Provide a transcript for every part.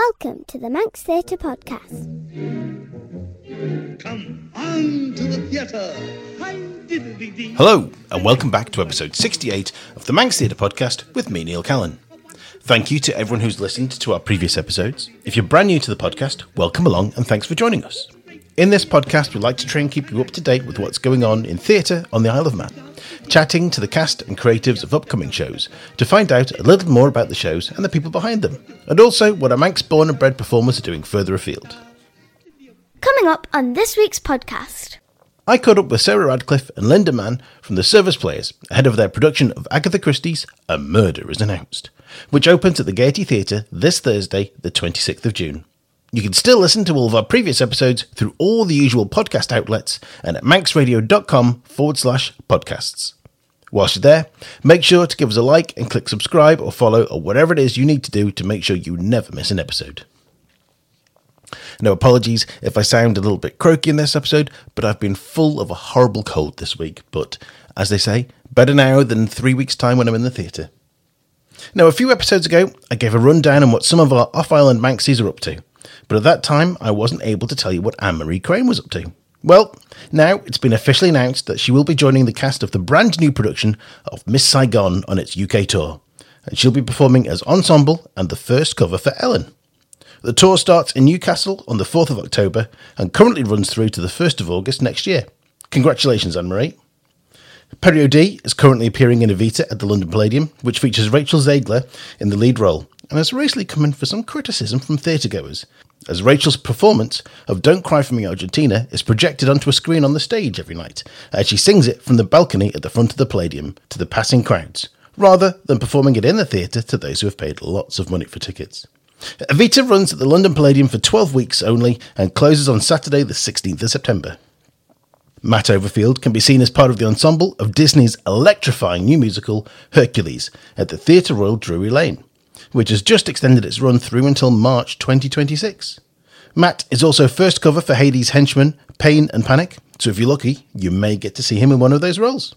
Welcome to the Manx Theatre Podcast. Come on to the theatre. Hello, and welcome back to episode 68 of the Manx Theatre Podcast with me, Neil Callan. Thank you to everyone who's listened to our previous episodes. If you're brand new to the podcast, welcome along and thanks for joining us. In this podcast, we like to try and keep you up to date with what's going on in theatre on the Isle of Man, chatting to the cast and creatives of upcoming shows to find out a little more about the shows and the people behind them, and also what our Manx-born and bred performers are doing further afield. Coming up on this week's podcast. I caught up with Sarah Radcliffe and Linda Mann from the Service Players ahead of their production of Agatha Christie's A Murder is Announced, which opens at the Gaiety Theatre this Thursday, the 26th of June. You can still listen to all of our previous episodes through all the usual podcast outlets and at manxradio.com/podcasts. Whilst you're there, make sure to give us a like and click subscribe or follow or whatever it is you need to do to make sure you never miss an episode. No apologies if I sound a little bit croaky in this episode, but I've been full of a horrible cold this week. But, as they say, better now than 3 weeks' time when I'm in the theatre. Now, a few episodes ago, I gave a rundown on what some of our off-island Manxies are up to. But at that time, I wasn't able to tell you what Anne-Marie Crane was up to. Well, now it's been officially announced that she will be joining the cast of the brand new production of Miss Saigon on its UK tour. And she'll be performing as ensemble and the first cover for Ellen. The tour starts in Newcastle on the 4th of October and currently runs through to the 1st of August next year. Congratulations, Anne-Marie. Perry O'Dea is currently appearing in Evita at the London Palladium, which features Rachel Zegler in the lead role, and has recently come in for some criticism from theatregoers, as Rachel's performance of Don't Cry For Me Argentina is projected onto a screen on the stage every night, as she sings it from the balcony at the front of the Palladium to the passing crowds, rather than performing it in the theatre to those who have paid lots of money for tickets. Evita runs at the London Palladium for 12 weeks only and closes on Saturday the 16th of September. Matt Overfield can be seen as part of the ensemble of Disney's electrifying new musical Hercules at the Theatre Royal Drury Lane, which has just extended its run through until March 2026. Matt is also first cover for Hades' henchman, Pain and Panic, so if you're lucky, you may get to see him in one of those roles.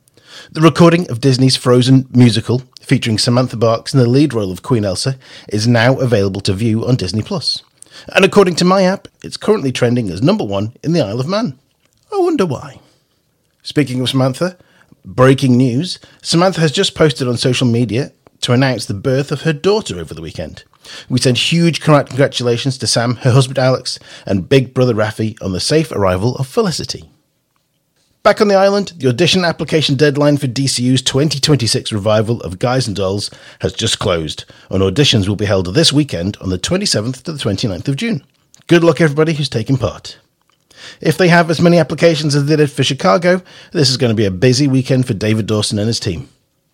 The recording of Disney's Frozen musical, featuring Samantha Barks in the lead role of Queen Elsa, is now available to view on Disney+. And according to my app, it's currently trending as #1 in the Isle of Man. I wonder why. Speaking of Samantha, breaking news, Samantha has just posted on social media to announce the birth of her daughter over the weekend. We send huge congratulations to Sam, her husband Alex, and big brother Rafi on the safe arrival of Felicity. Back on the island, the audition application deadline for DCU's 2026 revival of Guys and Dolls has just closed, and auditions will be held this weekend on the 27th to the 29th of June. Good luck everybody who's taking part. If they have as many applications as they did for Chicago, this is going to be a busy weekend for David Dawson and his team.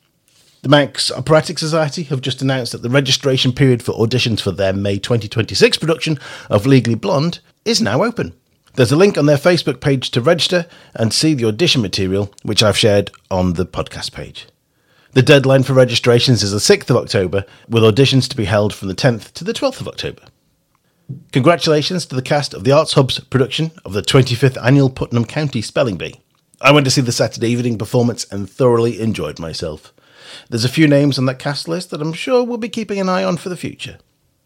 The Manx Operatic Society have just announced that the registration period for auditions for their May 2026 production of Legally Blonde is now open. There's a link on their Facebook page to register and see the audition material, which I've shared on the podcast page. The deadline for registrations is the 6th of October, with auditions to be held from the 10th to the 12th of October. Congratulations to the cast of the Arts Hub's production of the 25th Annual Putnam County Spelling Bee. I went to see the Saturday evening performance and thoroughly enjoyed myself. There's a few names on that cast list that I'm sure we'll be keeping an eye on for the future.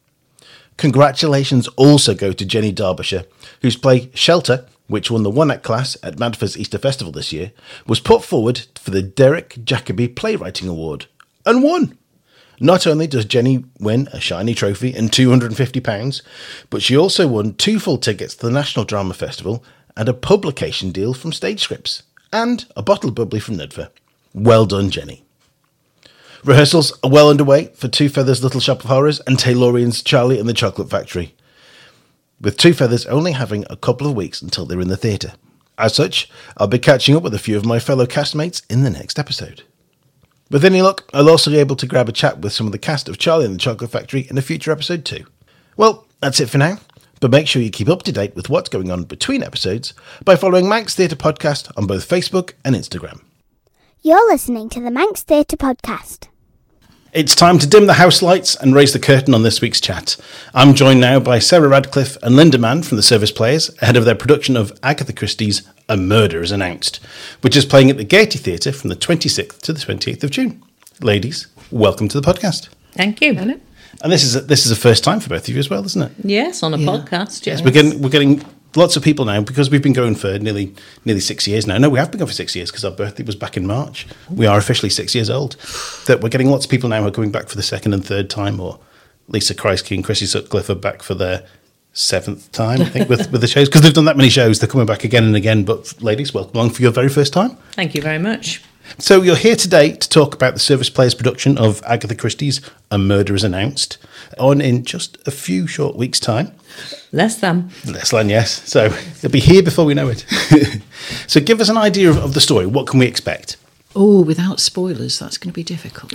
Congratulations also go to Jenny Derbyshire, whose play Shelter, which won the one-act class at Madford's Easter Festival this year, was put forward for the Derek Jacobi Playwriting Award, and won. Not only does Jenny win a shiny trophy and £250, but she also won 2 full tickets to the National Drama Festival and a publication deal from Stage Scripts, and a bottle of bubbly from Nidva. Well done, Jenny. Rehearsals are well underway for Two Feathers' Little Shop of Horrors and Taylorian's Charlie and the Chocolate Factory, with Two Feathers only having a couple of weeks until they're in the theatre. As such, I'll be catching up with a few of my fellow castmates in the next episode. With any luck, I'll also be able to grab a chat with some of the cast of Charlie and the Chocolate Factory in a future episode too. Well, that's it for now, but make sure you keep up to date with what's going on between episodes by following Manx Theatre Podcast on both Facebook and Instagram. You're listening to the Manx Theatre Podcast. It's time to dim the house lights and raise the curtain on this week's chat. I'm joined now by Sarah Radcliffe and Linda Mann from the Service Players ahead of their production of Agatha Christie's A Murder is Announced, which is playing at the Gaiety Theatre from the 26th to the 28th of June. Ladies, welcome to the podcast. Thank you. Hello. And this is a first time for both of you as well, isn't it? Yes, on a podcast. Yes, We're getting lots of people now, because we've been going for nearly 6 years now. No, we have been going for 6 years because our birthday was back in March. We are officially 6 years old. That we're getting lots of people now who are coming back for the second and third time, or Lisa Kreisky and Chrissy Sutcliffe are back for their 7th time, I think, with the shows, because they've done that many shows. They're coming back again and again. But ladies, welcome along for your very first time. Thank you very much. So you're here today to talk about the Service Players production of Agatha Christie's A Murder is Announced, on in just a few short weeks' time. Less than. Yes. So it'll be here before we know it. So give us an idea of the story. What can we expect? Oh, without spoilers, that's going to be difficult.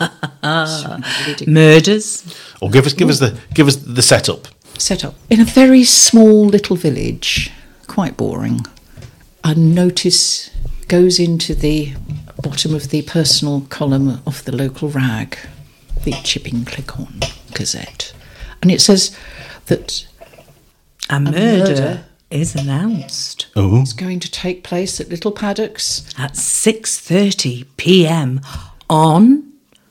Murders. Or give us the setup. Set up in a very small little village, quite boring. A notice goes into the bottom of the personal column of the local rag, the Chipping Click-On Gazette, and it says that A murder is announced Oh, it's going to take place at Little Paddocks. at 6:30 p.m. on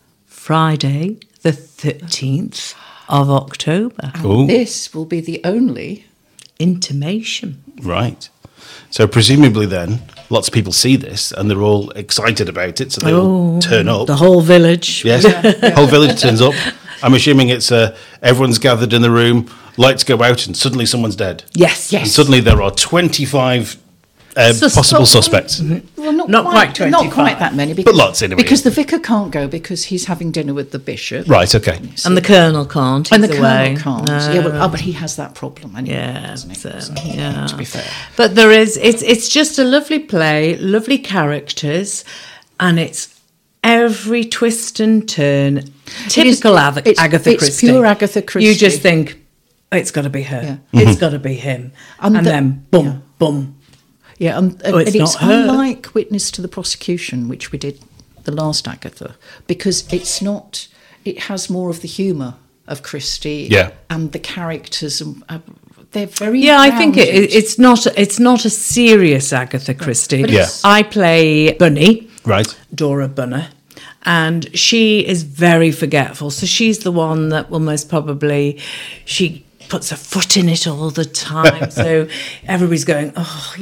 Friday, the 13th of October. oh, This will be the only. Intimation. right. So presumably then, lots of people see this and they're all excited about it, so they all turn up. The whole village. Yes, whole village turns up. I'm assuming it's everyone's gathered in the room, lights go out, and suddenly someone's dead. Yes. And suddenly there are 25 possible suspects. Well, Not quite 25. Not quite that many. But lots anyway. Because the vicar can't go because he's having dinner with the bishop. Right, okay. And the colonel can't. And the he's colonel away. can't. No. Yeah, but he has that problem anyway, Yeah, doesn't he? so, So, yeah. to be fair. But there is, it's just a lovely play, lovely characters, and it's every twist and turn. Typical Agatha it's Christie. pure Agatha Christie. You just think, it's got to be her. Yeah. It's got to be him. And then, boom, yeah. boom. Yeah, and it's it's not her. unlike Witness to the Prosecution, which we did the last Agatha, because it's not. It has more of the humour of Christie. Yeah. And the characters, they're very. Yeah, I think rounded. it's not a serious Agatha Christie. But Yeah. I play Bunny. Right. Dora Bunner, and she is very forgetful. So she's the one that will most probably, she puts her foot in it all the time. So everybody's going,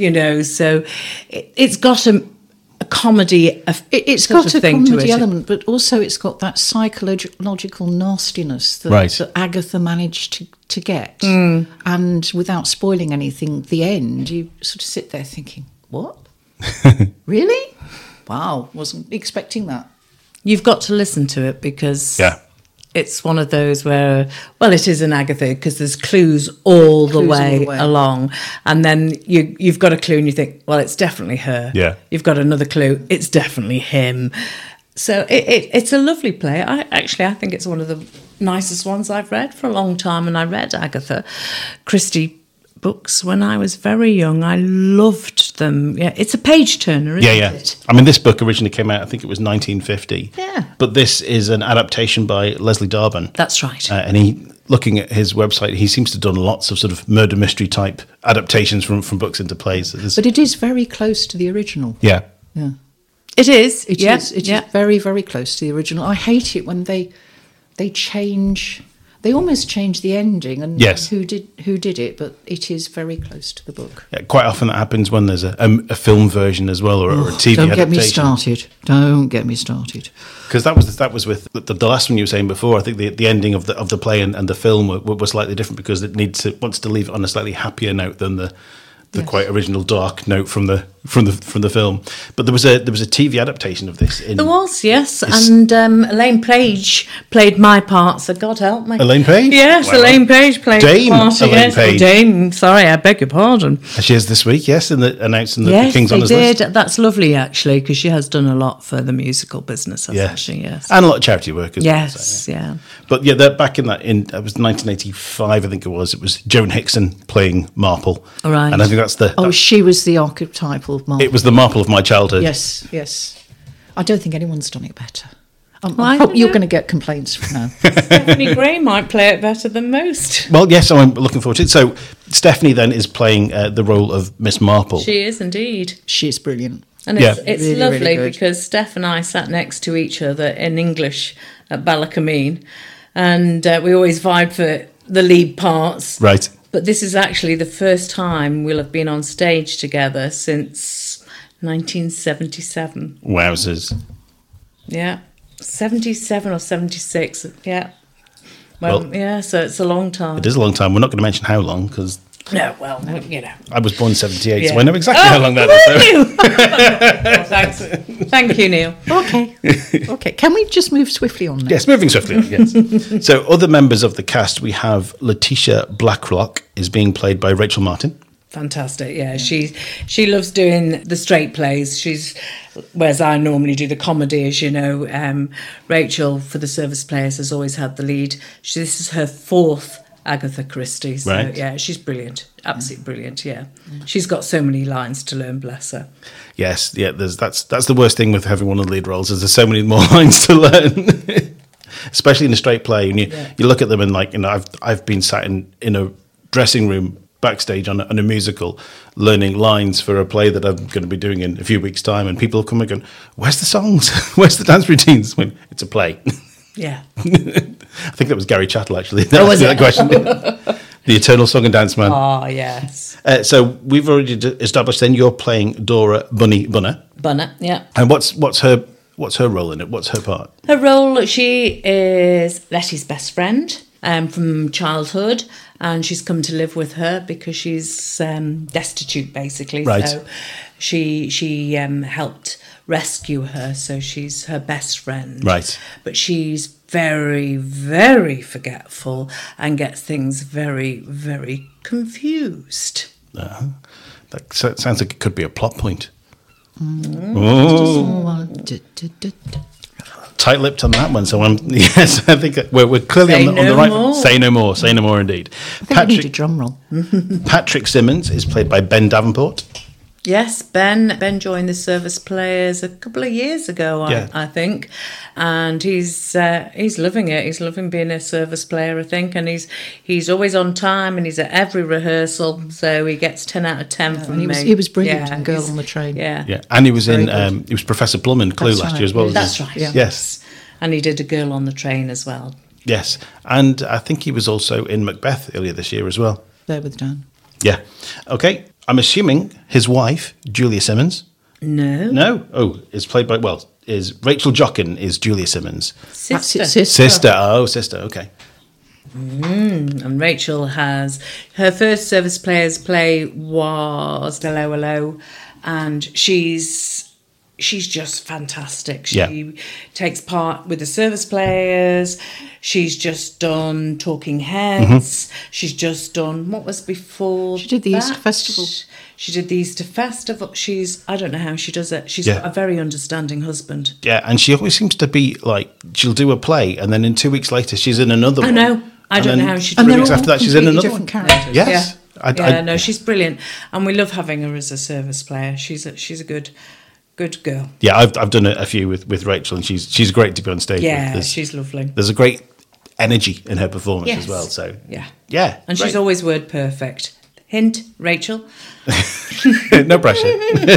so it's got a comedy, It's sort got of a thing to comedy it. element, but also it's got that psychological nastiness that, Right. that Agatha managed to get. Mm. And without spoiling anything, the end, you sort of sit there thinking, what? Really? Wow, wasn't expecting that. You've got to listen to it because Yeah. it's one of those where, well, it is an Agatha because there's clues all the way along. And then you've got a clue and you think, well, it's definitely her. Yeah. You've got another clue, it's definitely him. So it's a lovely play. I think it's one of the nicest ones I've read for a long time. And I read Agatha Christie books when I was very young. I loved them. Yeah, it's a page turner, isn't Yeah. it? I mean, this book originally came out, I think it was 1950. Yeah. But this is an adaptation by Leslie Darbin. That's right. And looking at his website, he seems to have done lots of sort of murder mystery type adaptations from books into plays. But it is very close to the original. Yeah. Yeah. It is. It is. It is very, very close to the original. I hate it when they change. They almost change the ending and Yes. who did it, but it is very close to the book. Yeah, quite often that happens when there's a film version as well, or a TV Don't adaptation. get me started. Don't get me started. Because that was with the last one you were saying before. I think the ending of the play and the film were slightly different because it wants to leave it on a slightly happier note than the quite original dark note from the film. But there was a TV adaptation of this. There was, yes, and Elaine Page played my part. So God help me, Elaine Page? Yes, Wow. Elaine Page played Dame my part. Elaine yes. Page. Dame. Sorry, I beg your pardon. And she is this week, yes, announcing the Yes, King's they Honours did. list. That's lovely, actually, because she has done a lot for the musical business, hasn't Yeah. she? Yes. And a lot of charity work as well. Yes, So, yeah. But yeah, back in it was 1985, I think it was. It was Joan Hickson playing Marple. Right. And I think that's She was the archetypal Marple. it was the Marple of my childhood. Yes. I don't think anyone's done it better. I don't You're know. going to get complaints from now. Stephanie Gray might play it better than most. Well, yes, I'm looking forward to it. So Stephanie then is playing the role of Miss Marple. She is indeed. She's brilliant. And Yeah. it's Really, lovely really good. because Steph and I sat next to each other in English at Ballacameen. and we always vied for the lead parts. Right. But this is actually the first time we'll have been on stage together since 1977. Wowzers. Yeah, 77 or 76. Yeah. Well, yeah, so it's a long time. It is a long time. We're not going to mention how long because No, well, you know. I was born 78, so Yeah. I know exactly how long that is. Oh, thanks. Thank you, Neil. Okay. Okay. Can we just move swiftly on now? Yes, moving swiftly on, yes. So other members of the cast, we have Letitia Blacklock is being played by Rachel Martin. Fantastic, yeah. She loves doing the straight plays. Whereas I normally do the comedy, as you know. Rachel, for the service players, has always had the lead. This is her 4th Agatha Christie. So, Right. yeah, she's brilliant. Absolutely brilliant, yeah. She's got so many lines to learn, bless her. Yes, yeah. That's the worst thing with having one of the lead roles is there's so many more lines to learn, especially in a straight play. And you look at them and I've been sat in a dressing room backstage on a musical, learning lines for a play that I'm going to be doing in a few weeks' time, and people come and go, "Where's the songs? Where's the dance routines?" When it's a play. Yeah. I think that was Gary Chattle actually. That was that it? question. The Eternal Song and Dance Man. Oh, yes. So we've already established. Then you're playing Dora Bunny Bunner, Bunner, yeah. and what's her role in it? What's her part? Her role, she is Letty's best friend from childhood, and she's come to live with her because she's destitute, basically. Right. So she helped rescue her, so she's her best friend. Right. But she's very, very forgetful and gets things very, very confused. That sounds like it could be a plot point. Oh, Tight-lipped on that one, so yes, I think we're clearly Say on the no right. more. Say no more. Say no more. Indeed. I think we need a drum roll. Patrick Simmons is played by Ben Davenport. Yes, Ben joined the service players a couple of years ago, I think, and he's loving it. He's loving being a service player, I think, and he's always on time and he's at every rehearsal, so he gets 10 out of 10 from me. He was brilliant in Girl on the Train. Yeah, Yeah, and he was Very in good. he was Professor Plum in Clue That's last right. year as well. wasn't That's he? right. Yeah. Yes, and he did a Girl on the Train as well. yes, and I think he was also in Macbeth earlier this year as well. There with Dan. Yeah. Okay. I'm assuming his wife, Julia Simmons. No, No. Is played by is Rachel Jockin is Julia Simmons. That's sister. it, sister. Sister. Oh, sister. Okay. And Rachel has her first service players play was Hello Hello, and she's just fantastic. She takes part with the service players. She's just done Talking Heads. She's just done what was before. She did the Easter that? Festival. She did the Easter Festival. I don't know how she does it. She's Yeah. got a very understanding husband. Yeah, and she always seems to be like she'll do a play, and then in 2 weeks later she's in another one. I know. I And don't know then how she And does they're weeks all after that, she's in completely another different one. characters. Yes. Yeah, no, she's brilliant, and we love having her as a service player. She's a good girl. Yeah, I've done a few with Rachel, and she's great to be on stage Yeah, with. she's lovely. There's a great energy in her performance Yes. as well. So Yeah, and great. she's always word perfect. Hint, Rachel. no pressure.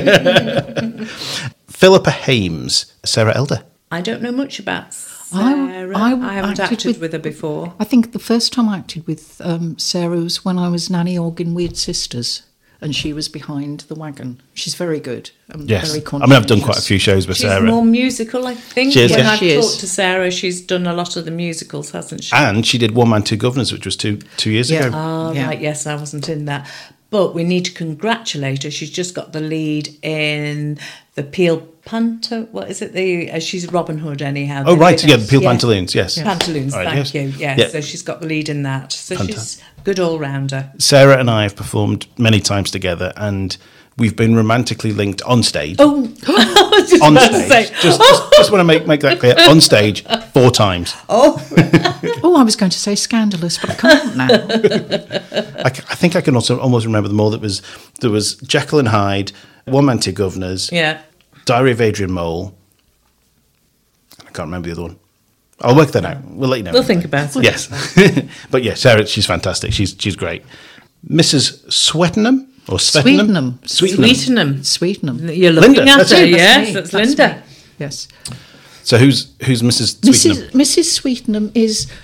Philippa Hames, Sarah Elder. I don't know much about Sarah. I I haven't acted acted with her before. I think the first time I acted with Sarah was when I was Nanny Ogg in Weird Sisters, and she was behind the wagon. She's very good. Yes, very I mean I've done quite a conscientious. few shows with She's Sarah, more musical, I think. She is, when yeah. I've She is. talked to Sarah, she's done a lot of the musicals, hasn't she? and she did One Man Two Governors, which was two years Yeah. ago. Oh, Yeah. right, yes, I wasn't in that. But we need to congratulate her. She's just got the lead in the Peel Panto. What is it? She's Robin Hood, anyhow. Oh right, yeah, the Peel Yeah. Pantaloons, yes. Pantaloons, All right, thank yes. you. Yeah, Yeah. so she's got the lead in that. So Fantastic. she's good all-rounder. Sarah and I have performed many times together, and we've been romantically linked on stage. Oh, I was just On about to stage, say, just want to make that clear. On stage 4 times. Oh, I was going to say scandalous, but I can't now. I think I can also almost remember them all. There was Jekyll and Hyde, One Man Two Governors, yeah. Diary of Adrian Mole. I can't remember the other one. I'll work that out. We'll let you know. We'll think about it. Yes, but yeah, Sarah, she's fantastic. She's great. Mrs. Swettenham or Sweetenham. Sweetenham. Sweetenham. You're looking Linda, at that's her, it. yes, me. that's That's Linda. me. Yes. So who's Mrs. Sweetenham? Mrs. Sweetenham is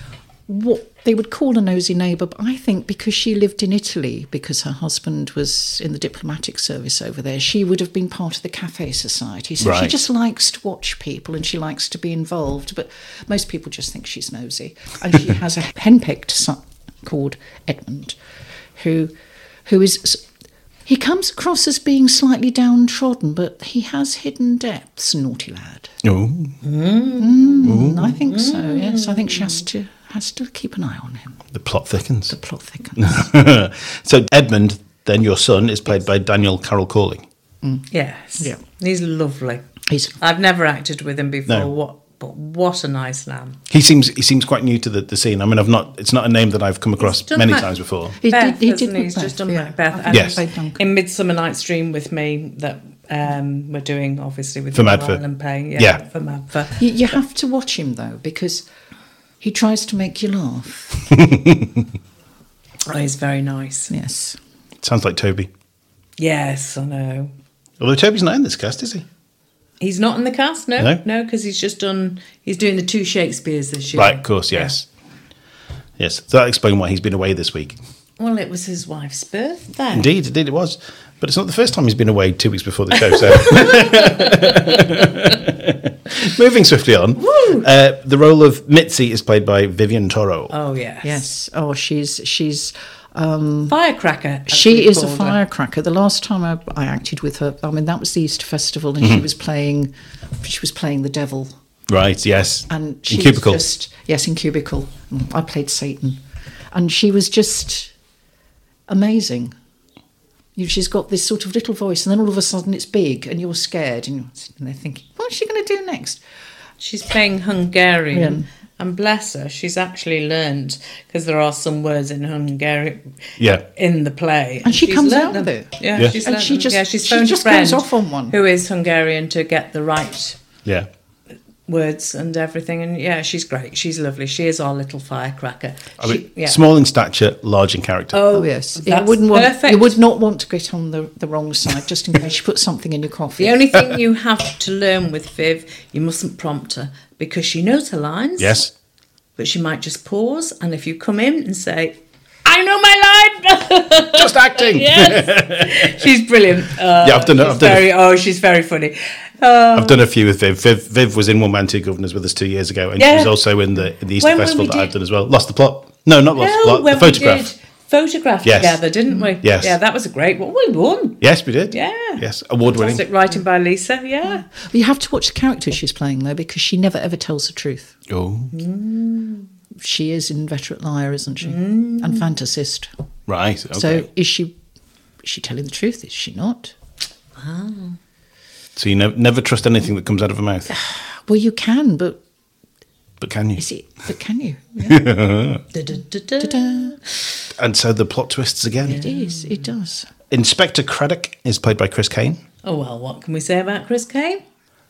what they would call a nosy neighbour, but I think because she lived in Italy, because her husband was in the diplomatic service over there, she would have been part of the Cafe Society. So she Right. just likes to watch people and she likes to be involved, but most people just think she's nosy. And she has a henpecked son called Edmund, who is... He comes across as being slightly downtrodden, but he has hidden depths, naughty lad. Oh, I think so, yes. I think she has to keep an eye on him. the plot thickens. The plot thickens. So Edmund, then your son, is played by Daniel Carroll Corley. Yes. Yeah. He's lovely. He's I've never acted with him before. No. But what a nice lamb. He seems quite new to the scene. I mean, it's not a name that I've come across done many Mac- times before. He Beth, did hasn't he? He's Macbeth, just done yeah. Macbeth. I And think Yes. he played Duncan. in Midsummer Night's Dream with me that we're doing, obviously, with For Neil Madford. Island Payne. Yeah. For Madford. You have to watch him, though, because he tries to make you laugh. Oh, he's very nice. Yes. Sounds like Toby. Yes, I know. Although Toby's not in this cast, is he? He's not in the cast, No? no, because he's doing the 2 Shakespeares this year. Right, of course, yes. Yes, so that explains why he's been away this week. Well, it was his wife's birthday. Indeed it was. But it's not the first time he's been away 2 weeks before the show, so... Moving swiftly on. The role of Mitzi is played by Vivian Toro. Oh, yes. Yes. Oh, she's Firecracker. as she we is a called her. firecracker. The last time I acted with her, I mean, that was the Easter Festival, and she was playing the devil. Right, yes. And she in Cubicle. was just, yes, in Cubicle. I played Satan. And she was just amazing. She's got this sort of little voice, and then all of a sudden it's big, and you're scared, and you're sitting there thinking, what's she going to do next? She's playing Hungarian. Yeah. And bless her, she's actually learned, because there are some words in Hungarian Yeah. in the play. And she she's comes learnt out them. with it. Yeah, Yeah. she's And learnt she them. just- Yeah, she's she phoned just a friend goes off on one. who is Hungarian to get the right Yeah. words and everything. And yeah, she's great. She's lovely. She is our little firecracker. I mean, small in stature, large in character. Oh, yes. That's You would not want to get on the wrong side, just in case you put something in your coffee. The only thing you have to learn with Viv, you mustn't prompt her, because she knows her lines. Yes. But she might just pause, and if you come in and say, I know my line! Just acting. Yes! She's brilliant. I've done it. She's very funny. I've done a few with Viv. Viv was in One Man, Two Governors with us 2 years ago, and she Yeah. was also in the Easter When Festival we that did- I've done as well. Lost the Plot. No, not Lost the No, Plot. when The Photograph. we did Photograph Yes. together, didn't we? Yes. Yeah, that was a great one. We won. Yes, we did. Yeah. Yes, award-winning. Fantastic writing by Lisa, yeah. But you have to watch the character she's playing, though, because she never ever tells the truth. Oh, She is inveterate liar, isn't she? And fantasist. right. Okay. So is she telling the truth? Is she not? So you never trust anything that comes out of her mouth. Well, you can, but But can you? is it? But can you? Yeah. Da-da-da-da. Ta-da. And so the plot twists again. It is. It does. Inspector Craddock is played by Chris Kane. Oh, well, what can we say about Chris Kane?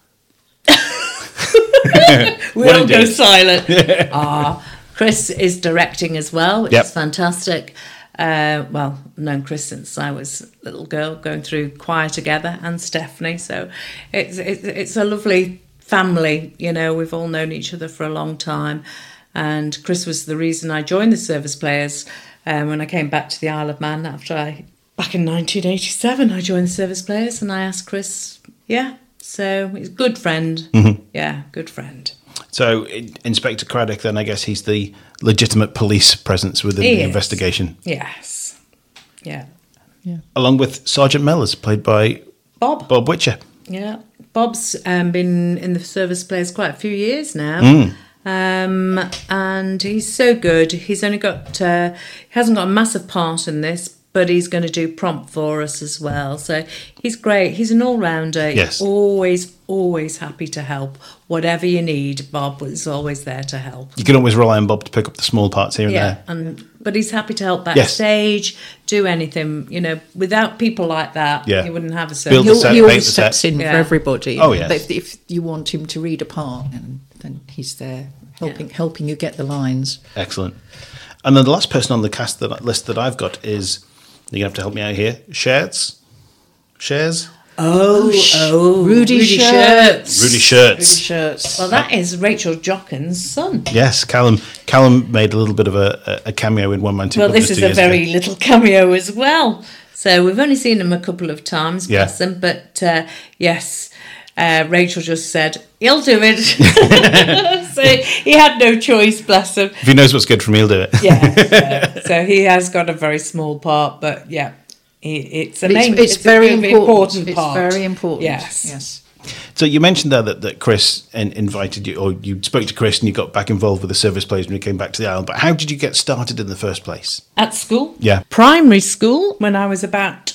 We Well, all go indeed. silent. Chris is directing as well, which Yep. is fantastic. Well, I've known Chris since I was a little girl, going through choir together, and Stephanie. So it's a lovely family. You know, we've all known each other for a long time. And Chris was the reason I joined the Service Players when I came back to the Isle of Man back in 1987. I joined the Service Players, and I asked Chris, so he's a good friend. Mm-hmm. Yeah, good friend. So Inspector Craddock, then I guess he's the legitimate police presence within He the is. investigation. Yes. Yeah. Along with Sergeant Mellors, played by Bob. Bob Witcher. Yeah. Bob's been in the Service Players quite a few years now. And he's so good. He's only got, he hasn't got a massive part in this, but he's going to do prompt for us as well. So he's great. He's an all-rounder. Yes. He's always happy to help. Whatever you need, Bob was always there to help. You can always rely on Bob to pick up the small parts here and Yeah, there. but he's happy to help Yes. backstage, do anything. You know, without people like that, Yeah. you wouldn't have a Build service. the set, He paint always the steps set. in Yeah. for everybody. Oh, yes. But if you want him to read a part, then he's there helping you get the lines. Excellent. And then the last person on the list that I've got is, you're going to have to help me out here, Shares? Rudy Shirts. Rudy Shirts. Rudy Shirts. Well, that is Rachel Jockin's son. Yes, Callum made a little bit of a cameo in One Man Two. Well, this is a very little cameo as well. So we've only seen him a couple of times, bless him. But yes, Rachel just said, he'll do it. So he had no choice, bless him. If he knows what's good for him, he'll do it. Yeah. So he has got a very small part, but yeah, it's a main. It's very important part. It's very important. Yes. So you mentioned there that Chris invited you, or you spoke to Chris and you got back involved with the service plays when you came back to the island. But how did you get started in the first place? At school? Yeah. Primary school, when I was about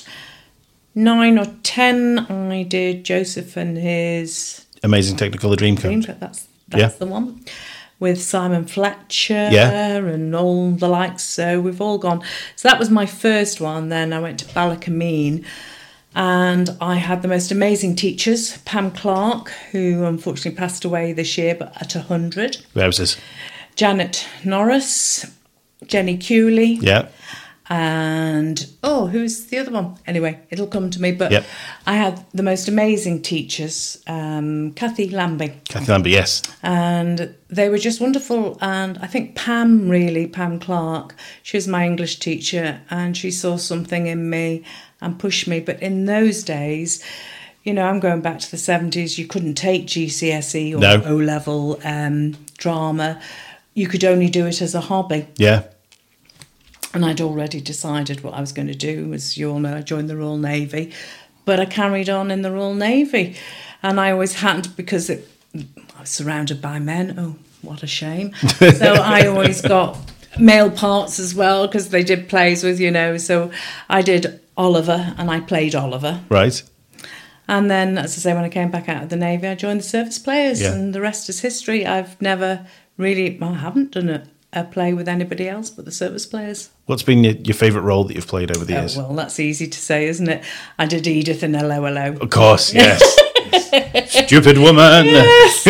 9 or 10, I did Joseph and his Amazing Technicolor Dreamcoat. That's Yeah. the one. With Simon Fletcher Yeah. and all the likes. So we've all gone. So that was my first one. Then I went to Ballacameen. And I had the most amazing teachers, Pam Clark, who unfortunately passed away this year, but at 100. Where was this? Janet Norris, Jenny Cooley. Yeah. And, who's the other one? Anyway, it'll come to me. But Yep. I had the most amazing teachers, Kathy Lambie. Kathy Lambie, yes. And they were just wonderful. And I think Pam Clark, she was my English teacher, and she saw something in me and pushed me. But in those days, I'm going back to the 70s, you couldn't take GCSE or No. O-level drama. You could only do it as a hobby. Yeah. And I'd already decided what I was going to do. As you all know, I joined the Royal Navy. But I carried on in the Royal Navy. And I always had, because I was surrounded by men. Oh, what a shame. So I always got male parts as well, because they did plays with, So I did Oliver, and I played Oliver. Right. And then, as I say, when I came back out of the Navy, I joined the Service Players. Yeah. And the rest is history. I've never really, I haven't done a play with anybody else but the Service Players. What's been your favourite role that you've played over the years? Well, that's easy to say, isn't it? I did Edith in Hello, Hello. Of course, yes. Stupid woman. Yes.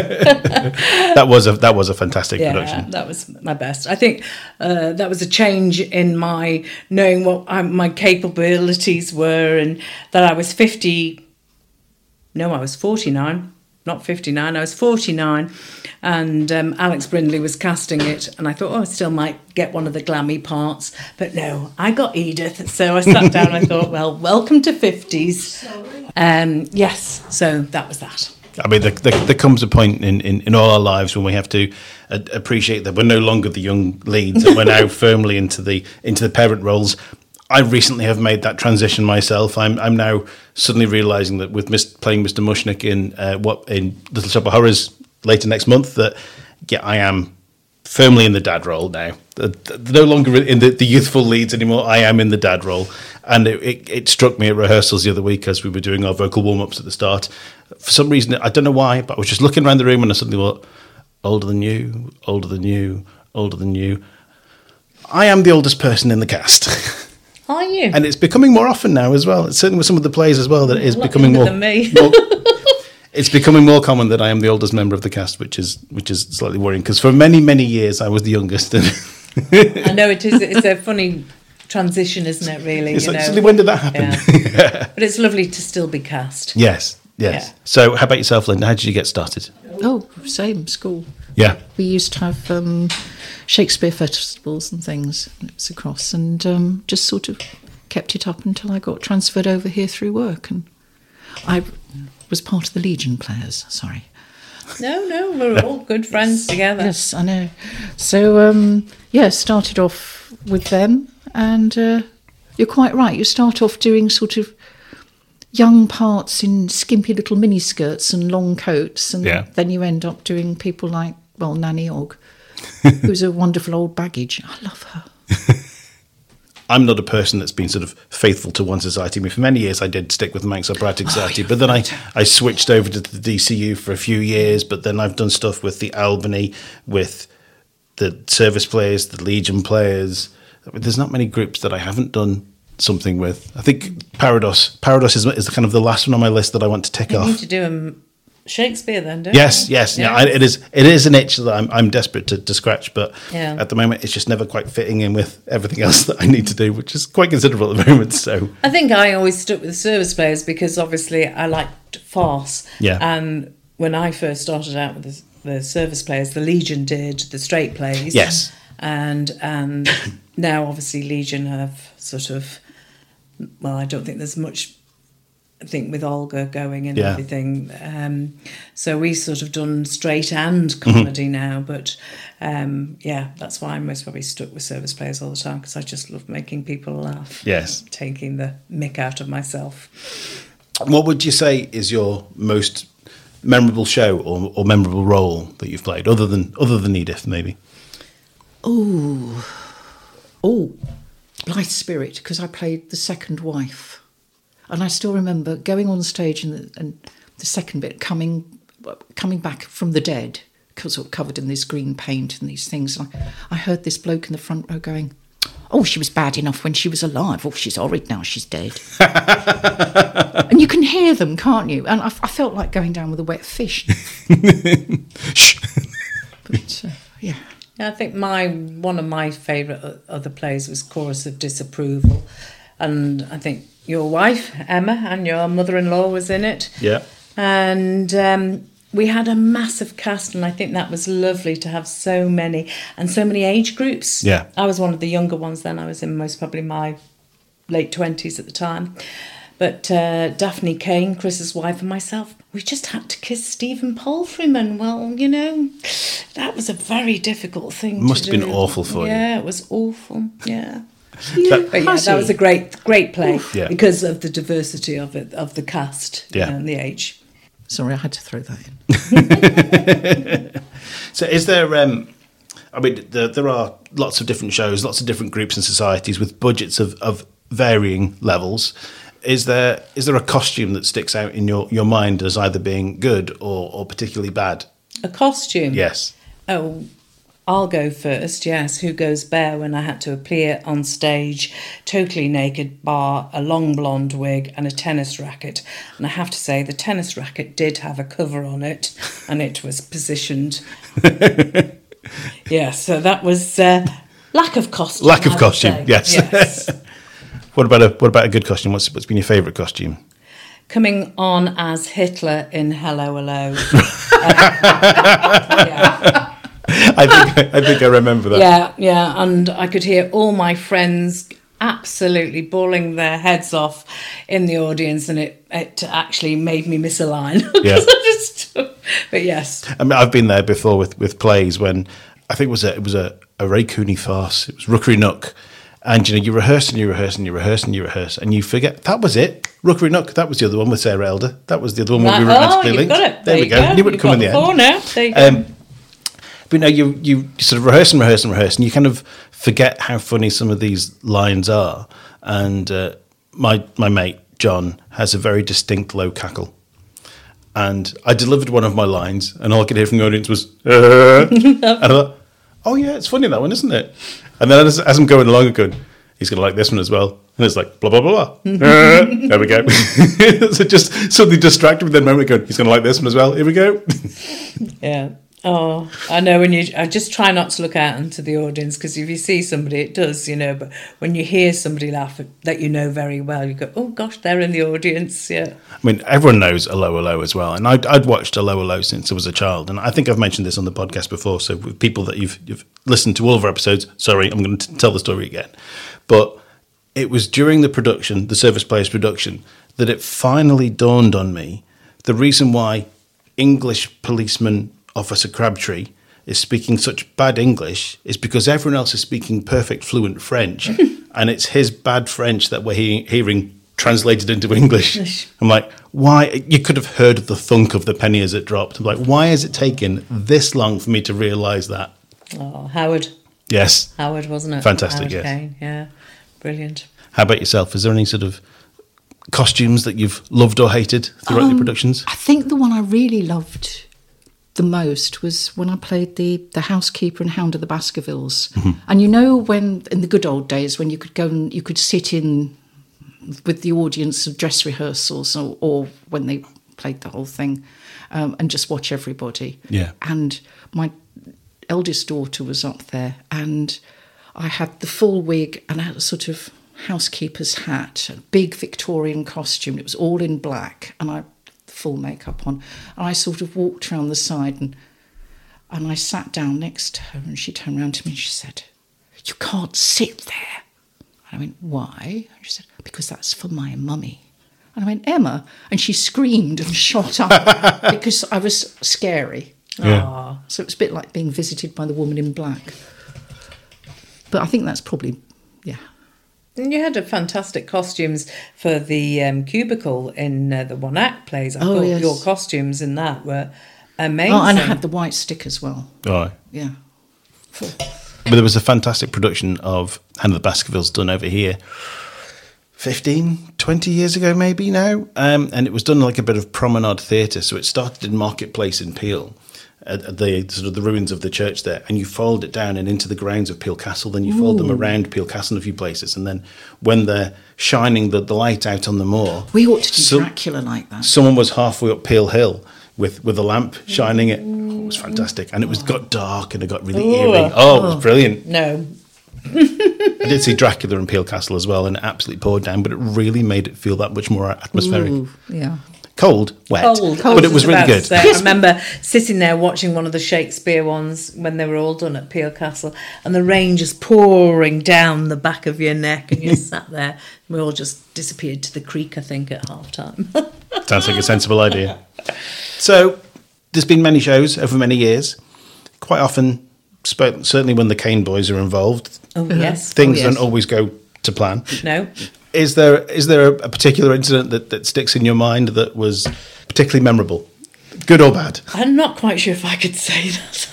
That was a fantastic production. That was my best. I think that was a change in my knowing what my capabilities were, and that I was 49. Not 59, I was 49, and Alex Brindley was casting it, and I thought, I still might get one of the glammy parts, but no, I got Edith, so I sat down and I thought, well, welcome to 50s. Yes, so that was that. I mean, there comes a point in all our lives when we have to appreciate that we're no longer the young leads, and we're now firmly into the parent roles. I recently have made that transition myself. I'm now suddenly realising that with playing Mr. Mushnick in Little Shop of Horrors later next month, that I am firmly in the dad role now. No longer in the youthful leads anymore. I am in the dad role, and it struck me at rehearsals the other week as we were doing our vocal warm ups at the start. For some reason, I don't know why, but I was just looking around the room and I suddenly thought, older than you, older than you, older than you. I am the oldest person in the cast. Are you? And it's becoming more often now as well. It's certainly with some of the plays as well that it is becoming more than me. It's becoming more common that I am the oldest member of the cast, which is slightly worrying, because for many years I was the youngest. I know it is. It's a funny transition, isn't it? Really, it's like, suddenly, when did that happen? Yeah. But it's lovely to still be cast. Yes. Yeah. So, how about yourself, Linda? How did you get started? Oh, same, school. Yeah. We used to have Shakespeare festivals and things. It was across, and just sort of kept it up until I got transferred over here through work, and I was part of the Legion Players. Sorry. No, we're all good friends together. Yes, I know. So started off with them, and you're quite right. You start off doing sort of young parts in skimpy little miniskirts and long coats, and then you end up doing people like, Nanny Ogg, who's a wonderful old baggage. I love her. I'm not a person that's been sort of faithful to one society. I mean, for many years I did stick with the Manx Operatic Society, but then I switched over to the DCU for a few years, but then I've done stuff with the Albany, with the Service Players, the Legion Players. I mean, there's not many groups that I haven't done something with. I think Parados is kind of the last one on my list that I want to tick off. You need to do them Shakespeare then, don't Yes, you? yes. Yeah. It is an itch that I'm desperate to scratch, but Yeah. at the moment it's just never quite fitting in with everything else that I need to do, which is quite considerable at the moment. So I think I always stuck with the service players because obviously I liked farce. Yeah. And when I first started out with the service players, the Legion did the straight plays. Yes. And now obviously Legion have sort of, well, I don't think there's much, I think with Olga going and Yeah. everything. So we sort of done straight and comedy now, but that's why I'm most probably stuck with service players all the time because I just love making people laugh. Yes. Taking the mick out of myself. what would you say is your most memorable show or memorable role that you've played, other than Edith, maybe? Oh, Blithe Spirit, because I played the second wife. And I still remember going on stage and the second bit coming back from the dead, sort of covered in this green paint and these things. And I heard this bloke in the front row going, "Oh, she was bad enough when she was alive. Oh, she's horrid now she's dead." And you can hear them, can't you? And I felt like going down with a wet fish. But, yeah. I think one of my favourite other plays was Chorus of Disapproval. And I think your wife, Emma, and your mother-in-law was in it. Yeah. And we had a massive cast, and I think that was lovely to have so many age groups. Yeah. I was one of the younger ones then. I was in most probably my late 20s at the time. But Daphne Kane, Chris's wife, and myself, we just had to kiss Stephen Palfreyman. Well, that was a very difficult thing to do. Must have been awful for you. Yeah, it was awful, yeah. That- But yeah, that was a great play Yeah. because of the diversity of it, of the cast, Yeah. and the age. Sorry, I had to throw that in. So is there there are lots of different shows, lots of different groups and societies with budgets of varying levels. Is there a costume that sticks out in your mind as either being good or particularly bad? A costume? Yes. Oh, I'll go first, yes. Who Goes Bear, when I had to appear on stage totally naked, bar a long blonde wig and a tennis racket. And I have to say, the tennis racket did have a cover on it, and it was positioned. Yeah, so that was lack of costume. Lack of I would costume, say. yes. What about a good costume? What's been your favourite costume? Coming on as Hitler in Hello, Hello. Yeah. I think I remember that. Yeah, and I could hear all my friends absolutely bawling their heads off in the audience, and it actually made me miss a line. Yeah. But yes. I mean, I've been there before with plays when I think it was a Ray Cooney farce. It was Rookery Nook, and you rehearse and you rehearse and you rehearse and you rehearse, and you forget that was it. Rookery Nook. That was the other one with Sarah Elder. That was the other one where we were romantically you've linked. got it. There we go. Knew it would come in the end. Now. There you go. But no, you sort of rehearse and rehearse and rehearse, and you kind of forget how funny some of these lines are. And my mate John has a very distinct low cackle, and I delivered one of my lines, and all I could hear from the audience was, and I thought, oh yeah, it's funny, that one, isn't it? And then as I'm going along, I'm going, he's going to like this one as well. And it's like, blah, blah, blah, blah. There we go. So just suddenly distracted with that moment, going, he's going to like this one as well. Here we go. Yeah. Oh, I know I just try not to look out into the audience, because if you see somebody, it does, but when you hear somebody laugh that you know very well, you go, oh gosh, they're in the audience, yeah. I mean, everyone knows Hello, Hello as well. And I'd watched Hello, Hello since I was a child. And I think I've mentioned this on the podcast before. So with people that you've listened to all of our episodes, sorry, I'm going to tell the story again. But it was during the Service Players production, that it finally dawned on me the reason why English policeman Officer Crabtree is speaking such bad English is because everyone else is speaking perfect fluent French, and it's his bad French that we're hearing translated into English. I'm like, why? You could have heard the thunk of the penny as it dropped. I'm like, why has it taken this long for me to realise that? Oh, Howard. Yes. Howard, wasn't it? Fantastic, Howard yes. Kane, yeah. Brilliant. How about yourself? Is there any sort of costumes that you've loved or hated throughout your productions? I think the one I really loved the most was when I played the housekeeper in Hound of the Baskervilles. Mm-hmm. And when in the good old days when you could go and you could sit in with the audience of dress rehearsals or when they played the whole thing, and just watch everybody. Yeah. And my eldest daughter was up there, and I had the full wig and I had a sort of housekeeper's hat, a big Victorian costume. It was all in black, and I full makeup on. And I sort of walked around the side, and I sat down next to her, and she turned around to me and she said, "You can't sit there." And I went, "Why?" And she said, "Because that's for my mummy." And I went, "Emma," and she screamed and shot up because I was scary. Yeah. So it was a bit like being visited by the woman in black. But I think that's probably, yeah. And you had a fantastic costumes for the cubicle in the one act plays. I Oh, thought yes. your costumes in that were amazing. Oh, and I had the white stick as well. Right. Yeah. But there was a fantastic production of Hand of the Baskervilles done over here 15, 20 years ago maybe now. And it was done like a bit of promenade theatre. So it started in Marketplace in Peel, at the sort of the ruins of the church there, and you followed it down and into the grounds of Peel Castle. Then you followed them around Peel Castle in a few places. And then when they're shining the light out on the moor... We ought to do Dracula like that. Someone was halfway up Peel Hill with a lamp shining it. Oh, it was fantastic. And it got dark and it got really eerie. Oh, it was brilliant. No. I did see Dracula in Peel Castle as well, and it absolutely poured down, but it really made it feel that much more atmospheric. Ooh, yeah. Cold, wet, Cold. but it was really About to good. say, I remember sitting there watching one of the Shakespeare ones when they were all done at Peel Castle, and the rain just pouring down the back of your neck, and you sat there. We all just disappeared to the creek, I think, at half time. Sounds like a sensible idea. So, there's been many shows over many years. Quite often, certainly when the Kane boys are involved, Oh, yes. things Oh, yes. don't always go to plan. No. Is there a particular incident that sticks in your mind that was particularly memorable, good or bad? I'm not quite sure if I could say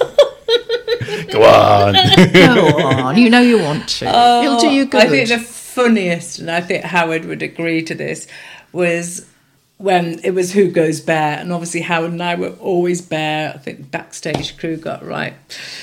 that. Go on. Go on, you know you want to. He'll do you good. I think the funniest, and I think Howard would agree to this, was when it was Who Goes Bear, and obviously Howard and I were always bear. I think backstage crew got right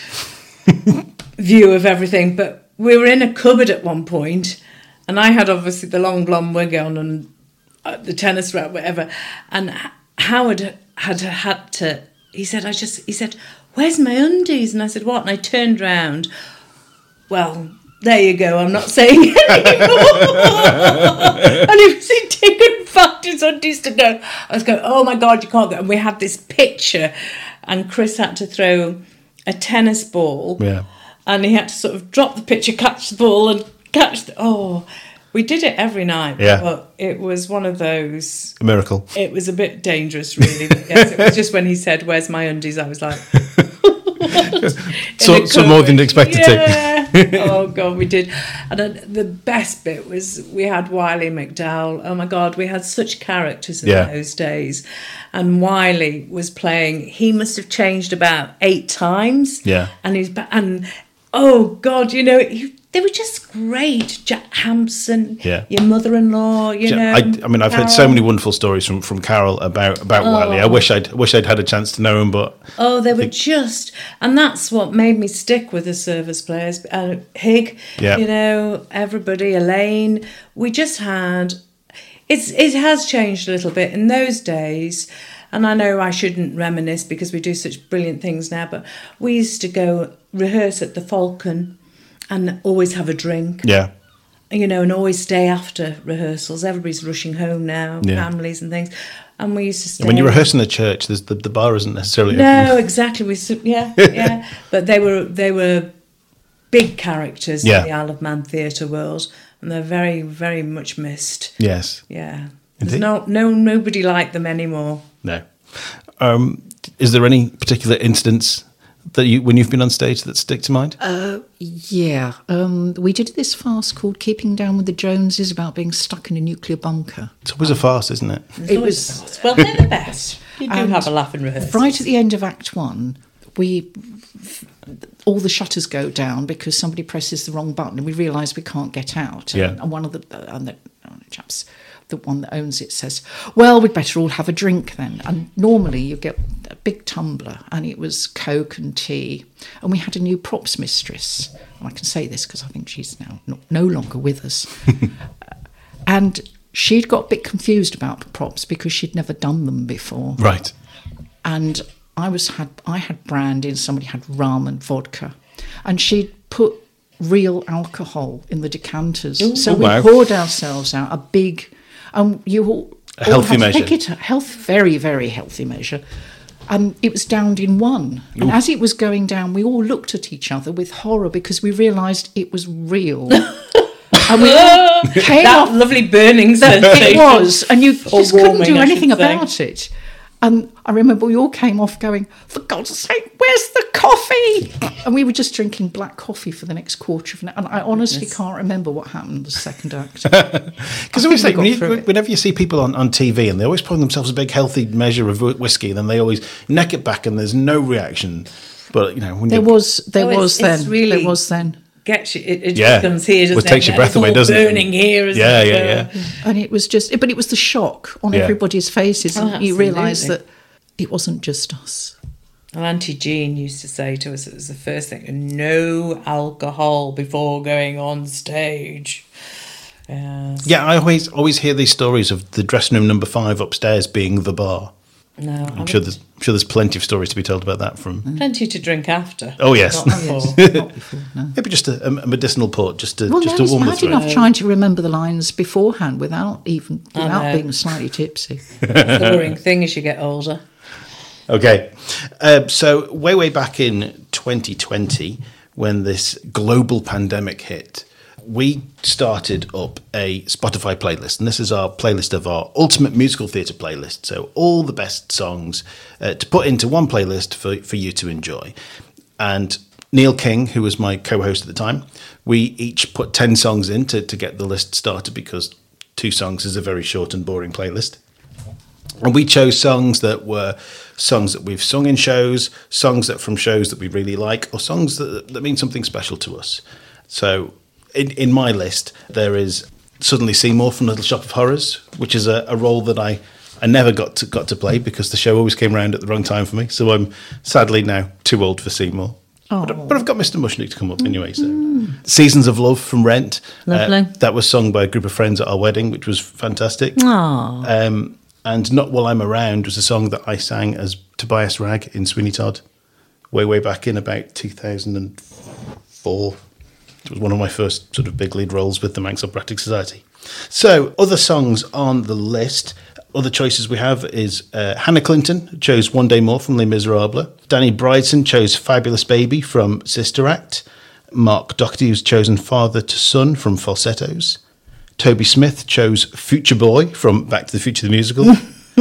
view of everything, but we were in a cupboard at one point, and I had obviously the long blonde wig on and the tennis racket, whatever, and Howard had to. He said, "Where's my undies?" And I said, "What?" And I turned round. Well, there you go. I'm not saying anymore. And he was taking back his undies to go. I was going, "Oh my God, you can't go." And we had this picture, and Chris had to throw a tennis ball. Yeah. And he had to sort of drop the pitcher, catch the ball, and catch the... Oh, we did it every night. Yeah. But it was one of those... A miracle. It was a bit dangerous, really. But yes, it was just when he said, "Where's my undies?" I was like... So more than expected to. Oh, God, we did. And then the best bit was we had Wiley McDowell. Oh, my God, we had such characters in those days. And Wiley was playing... He must have changed about 8 times. Yeah. And oh, God, you know... They were just great. Jack Hampson, your mother-in-law, you know. I mean, I've heard so many wonderful stories from Carol about Wiley. I wish I'd had a chance to know him, but they were just, and that's what made me stick with the service players. Hig, you know, everybody, Elaine. We just had. It has changed a little bit in those days. And I know I shouldn't reminisce because we do such brilliant things now, but we used to go rehearse at the Falcon and always have a drink. Yeah. You know, and always stay after rehearsals. Everybody's rushing home now, families and things. And we used to stay. When you rehearse in the church, the bar isn't necessarily open. No, exactly. Yeah. But they were big characters in the Isle of Man theatre world, and they're very, very much missed. Yes. Yeah. There's nobody like them anymore. No. Is there any particular incidents that when you've been on stage that stick to mind? Yeah. We did this farce called Keeping Down with the Joneses about being stuck in a nuclear bunker. It's always a farce, isn't it? It was... Well, they're the best. You do have a laugh in rehearsals. Right at the end of Act 1, all the shutters go down because somebody presses the wrong button and we realise we can't get out. Yeah. And one of the chaps, the one that owns it, says, "Well, we'd better all have a drink then." And normally you get a big tumbler and it was Coke and tea. And we had a new props mistress. And I can say this because I think she's now no longer with us. And she'd got a bit confused about props because she'd never done them before. Right. and I had brandy and somebody had rum and vodka, and she'd put real alcohol in the decanters. So we poured ourselves out a big, you all a healthy had to measure. pick it a very, very healthy measure. It was downed in one. And as it was going down, we all looked at each other with horror because we realised it was real. And we all came That off. lovely burning sensation. It was, and you just couldn't warming, do I anything should say. about it. And I remember we all came off going, for God's sake, where's the coffee? And we were just drinking black coffee for the next quarter of an hour. And I honestly can't remember what happened the second act. Because I always think think, we got through it. whenever you see people on TV and they always pour themselves a big healthy measure of whiskey, and then they always neck it back and there's no reaction. But, you know, when There you... was it's then. really Gets you, it Yeah. just comes here, doesn't Well, it? takes your breath It's away, all doesn't it? burning here, isn't Yeah, it? yeah. And it was just, but it was the shock on Yeah. everybody's faces. Oh, And you realise absolutely. that it wasn't just us. And Auntie Jean used to say to us, it was the first thing, no alcohol before going on stage. Yeah, I always hear these stories of the dressing room number 5 upstairs being the bar. No, I'm sure there's plenty of stories to be told about that from... plenty to drink after. Oh, yes. Not before. Not before, no. Maybe just a medicinal port, just to Well, no, it's warm the bad throat. enough trying to remember the lines beforehand without know. being slightly tipsy. Boring thing as you get older. Okay, so way back in 2020, when this global pandemic hit, we started up a Spotify playlist, and this is our playlist of our Ultimate Musical Theatre playlist. So all the best songs to put into one playlist for you to enjoy. And Neil King, who was my co-host at the time, we each put 10 songs in to get the list started, because 2 songs is a very short and boring playlist. And we chose songs that were songs that we've sung in shows, songs that from shows that we really like, or songs that mean something special to us. So in my list, there is Suddenly Seymour from Little Shop of Horrors, which is a role that I never got to play because the show always came around at the wrong time for me. So I'm sadly now too old for Seymour. But I've got Mr. Mushnick to come up anyway. So Seasons of Love from Rent. Lovely. That was sung by a group of friends at our wedding, which was fantastic. Aww. And Not While I'm Around was a song that I sang as Tobias Ragg in Sweeney Todd way back in about 2004. It was one of my first sort of big lead roles with the Manx Operatic Society. So other songs on the list, other choices we have is Hannah Clinton chose One Day More from Les Miserables. Danny Bryson chose Fabulous Baby from Sister Act. Mark Doherty has chosen Father to Son from Falsettos. Toby Smith chose Future Boy from Back to the Future the Musical.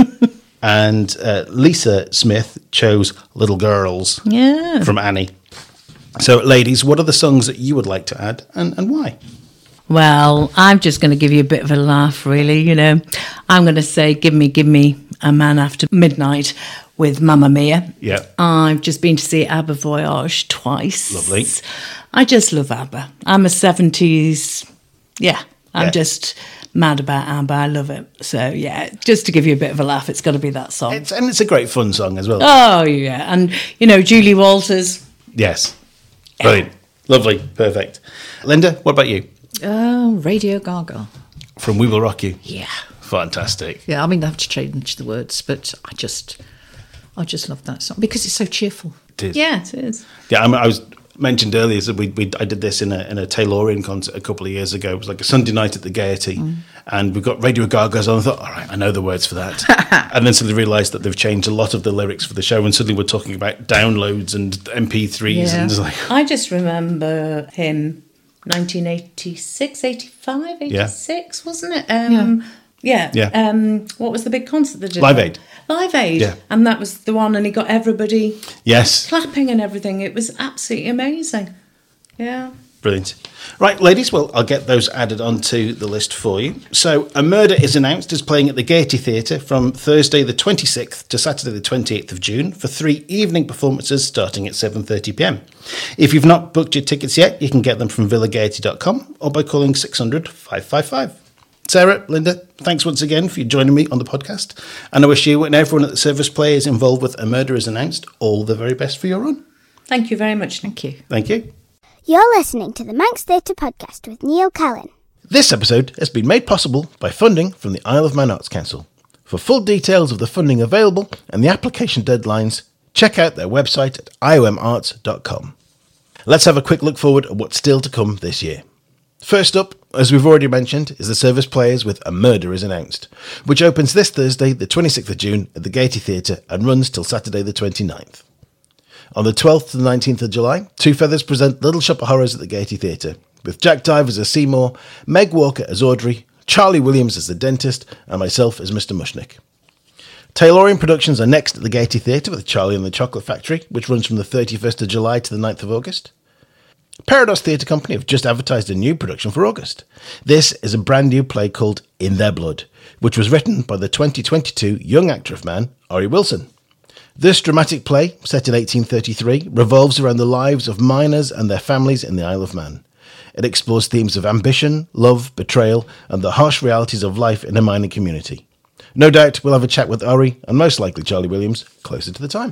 And Lisa Smith chose Little Girls from Annie. So, ladies, what are the songs that you would like to add and why? Well, I'm just going to give you a bit of a laugh, really. You know, I'm going to say, give me a Man After Midnight with Mamma Mia. Yeah. I've just been to see ABBA Voyage twice. Lovely. I just love ABBA. I'm a 70s, I'm just mad about ABBA. I love it. So, yeah, just to give you a bit of a laugh, it's got to be that song. It's a great fun song as well. Oh, yeah. And, you know, Julie Walters. Yes. Brilliant. Lovely. Perfect. Linda, what about you? Radio Gaga. From We Will Rock You. Yeah. Fantastic. Yeah, I mean, I have to change the words, but I just love that song because it's so cheerful. It is. Yeah, it is. Yeah, I was mentioned earlier that I did this in a Taylorian concert a couple of years ago. It was like a Sunday night at the Gaiety, and we've got Radio Gaga's on. I thought, all right, I know the words for that. And then suddenly realised that they've changed a lot of the lyrics for the show, and suddenly we're talking about downloads and MP3s. Yeah. And it's like, I just remember him 1986, 85, 86, wasn't it? Yeah. What was the big concert they did? Live Aid. Live Aid. Yeah. And that was the one, and he got everybody yes, clapping and everything. It was absolutely amazing. Yeah. brilliant. Right, ladies, well, I'll get those added onto the list for you. So, A Murder is Announced is playing at the Gaiety Theatre from Thursday the 26th to Saturday the 28th of June for 3 evening performances starting at 7:30pm. If you've not booked your tickets yet, you can get them from villagaiety.com or by calling 600 555. Sarah, Linda, thanks once again for joining me on the podcast. And I wish you and everyone at the Service Players involved with A Murder is Announced all the very best for your run. Thank you very much. Thank you. Thank you. You're listening to the Manx Theatre Podcast with Neil Callan. This episode has been made possible by funding from the Isle of Man Arts Council. For full details of the funding available and the application deadlines, check out their website at iomarts.com. Let's have a quick look forward at what's still to come this year. First up, as we've already mentioned, is the Service Players with A Murder is Announced, which opens this Thursday, the 26th of June, at the Gaiety Theatre and runs till Saturday the 29th. On the 12th to the 19th of July, Two Feathers present Little Shop of Horrors at the Gaiety Theatre, with Jack Divers as Seymour, Meg Walker as Audrey, Charlie Williams as the dentist, and myself as Mr. Mushnick. Taylorian productions are next at the Gaiety Theatre with Charlie and the Chocolate Factory, which runs from the 31st of July to the 9th of August. Paradox Theatre Company have just advertised a new production for August. This is a brand new play called In Their Blood, which was written by the 2022 young actor of man, Ori Wilson. This dramatic play, set in 1833, revolves around the lives of miners and their families in the Isle of Man. It explores themes of ambition, love, betrayal, and the harsh realities of life in a mining community. No doubt we'll have a chat with Ori, and most likely Charlie Williams, closer to the time.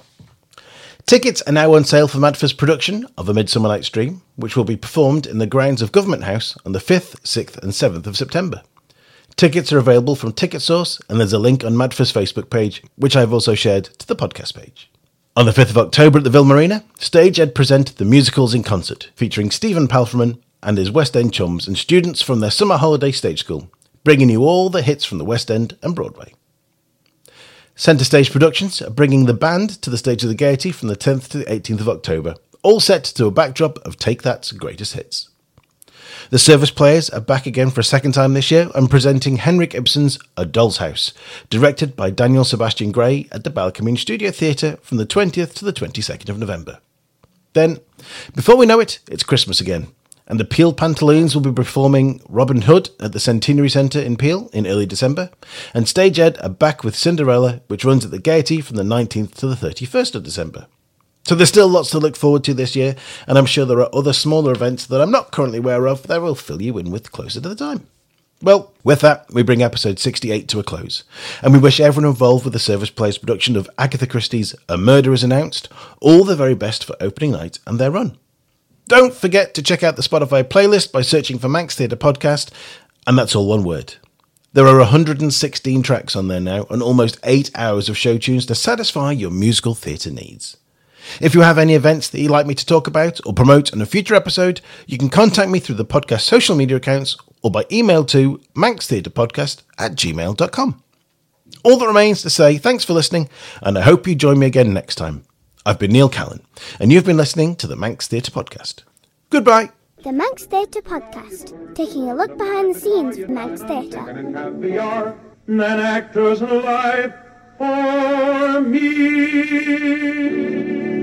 Tickets are now on sale for Madford's production of A Midsummer Night's Dream, which will be performed in the grounds of Government House on the 5th, 6th and 7th of September. Tickets are available from TicketSource, and there's a link on Madford's Facebook page, which I've also shared to the podcast page. On the 5th of October at the Ville Marina, Stage Ed present The Musicals in Concert, featuring Stephen Palfreman and his West End chums and students from their summer holiday stage school, bringing you all the hits from the West End and Broadway. Centre Stage Productions are bringing the band to the stage of the Gaiety from the 10th to the 18th of October, all set to a backdrop of Take That's greatest hits. The Service Players are back again for a second time this year and presenting Henrik Ibsen's A Doll's House, directed by Daniel Sebastian Gray at the Balcomune Studio Theatre from the 20th to the 22nd of November. Then, before we know it, it's Christmas again, and the Peel Pantaloons will be performing Robin Hood at the Centenary Centre in Peel in early December, and Stage Ed are back with Cinderella, which runs at the Gaiety from the 19th to the 31st of December. So there's still lots to look forward to this year, and I'm sure there are other smaller events that I'm not currently aware of that I will fill you in with closer to the time. Well, with that, we bring episode 68 to a close, and we wish everyone involved with the Service Players production of Agatha Christie's A Murder is Announced all the very best for opening night and their run. Don't forget to check out the Spotify playlist by searching for Manx Theatre Podcast, and that's all one word. There are 116 tracks on there now, and almost 8 hours of show tunes to satisfy your musical theatre needs. If you have any events that you'd like me to talk about or promote in a future episode, you can contact me through the podcast social media accounts or by email to manxtheatrepodcast@gmail.com. All that remains to say thanks for listening, and I hope you join me again next time. I've been Neil Callan, and you've been listening to the Manx Theatre Podcast. Goodbye. The Manx Theatre Podcast, taking a look behind the scenes of Manx Theatre. And happier than actors alive for me.